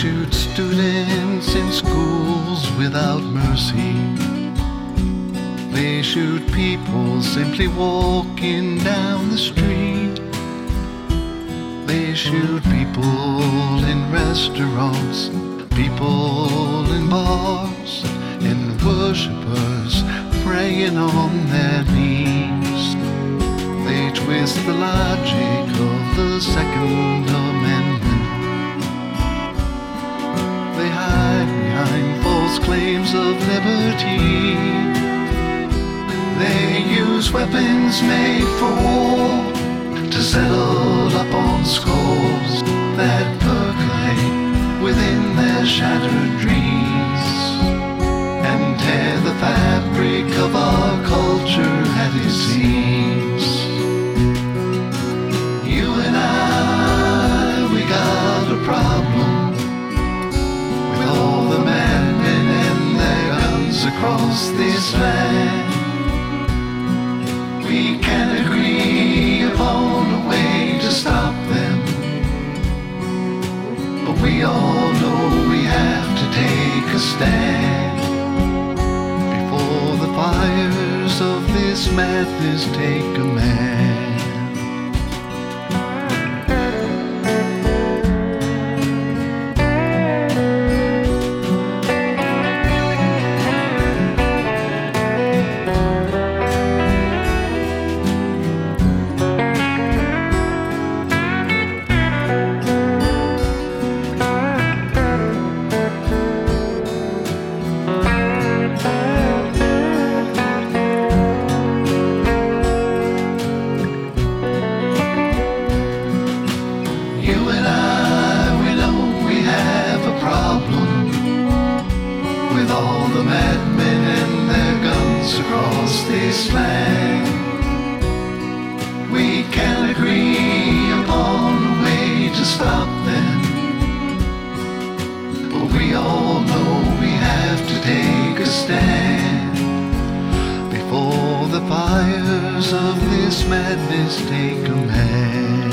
shoot students in schools without mercy. They shoot people simply walking down the street. They shoot people in restaurants, people in bars, and worshippers praying on their knees. They twist the logic of the Second Amendment. They hide behind false claims of liberty. They use weapons made for war to settle up on scores that percolate within their shattered dreams and tear the fabric of our culture at its seams. You and I, we got a problem with all the madmen and their guns across this land. We can't agree upon a way to stop them, but we all know we have to take a stand before the fires of this madness take a man. All the madmen and their guns across this land. We can't agree upon a way to stop them, but we all know we have to take a stand before the fires of this madness take a man.